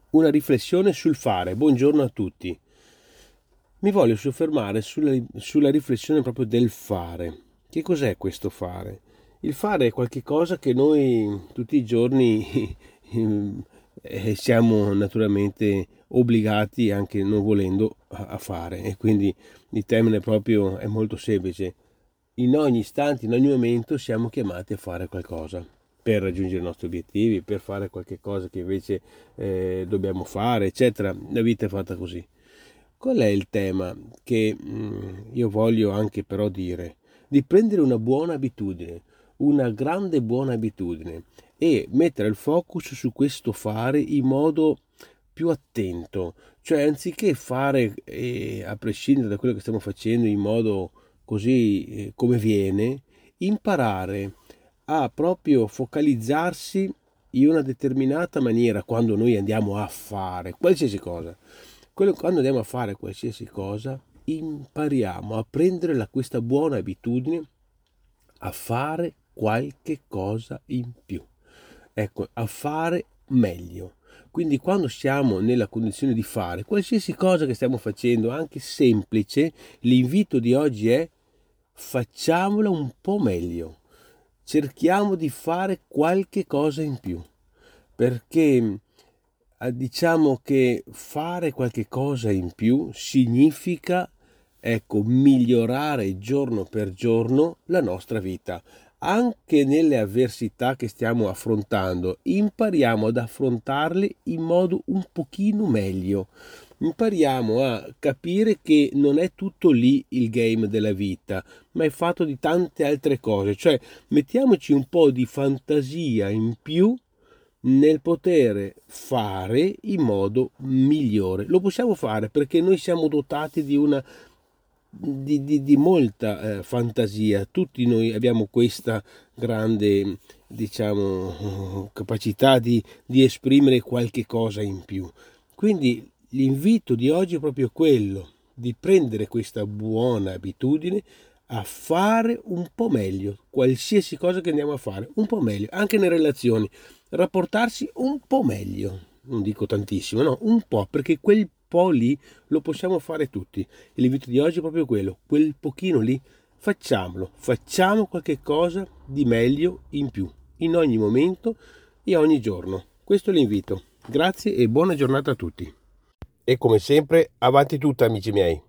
Una riflessione sul fare. Buongiorno a tutti. Mi voglio soffermare sulla riflessione proprio del fare. Che cos'è questo fare? Il fare è qualcosa che noi tutti i giorni siamo naturalmente obbligati, anche non volendo, a fare. E quindi il termine proprio è molto semplice. In ogni istante, in ogni momento siamo chiamati a fare qualcosa per raggiungere i nostri obiettivi, per fare qualche cosa che invece dobbiamo fare, eccetera. La vita è fatta così. Qual è il tema che io voglio anche però dire? Di prendere una buona abitudine, una grande buona abitudine e mettere il focus su questo fare in modo più attento, cioè anziché fare a prescindere da quello che stiamo facendo in modo così come viene, imparare a proprio focalizzarsi in una determinata maniera quando noi andiamo a fare qualsiasi cosa. Quando andiamo a fare qualsiasi cosa, impariamo a prendere questa buona abitudine a fare qualche cosa in più. Ecco, a fare meglio. Quindi quando siamo nella condizione di fare qualsiasi cosa che stiamo facendo, anche semplice, l'invito di oggi è facciamola un po' meglio. Cerchiamo di fare qualche cosa in più, perché diciamo che fare qualche cosa in più significa, ecco, migliorare giorno per giorno la nostra vita. Anche nelle avversità che stiamo affrontando, impariamo ad affrontarle in modo un pochino meglio. Impariamo a capire che non è tutto lì il game della vita, ma è fatto di tante altre cose. Cioè, mettiamoci un po' di fantasia in più nel poter fare in modo migliore. Lo possiamo fare perché noi siamo dotati di una di molta fantasia. Tutti noi abbiamo questa grande, diciamo, capacità di esprimere qualche cosa in più. Quindi l'invito di oggi è proprio quello di prendere questa buona abitudine a fare un po' meglio qualsiasi cosa che andiamo a fare, un po' meglio, anche nelle relazioni, rapportarsi un po' meglio, non dico tantissimo, no, un po', perché quel po' lì lo possiamo fare tutti. E l'invito di oggi è proprio quello, quel pochino lì, facciamolo, facciamo qualche cosa di meglio in più, in ogni momento e ogni giorno. Questo è l'invito. Grazie e buona giornata a tutti. E come sempre, avanti tutta, amici miei.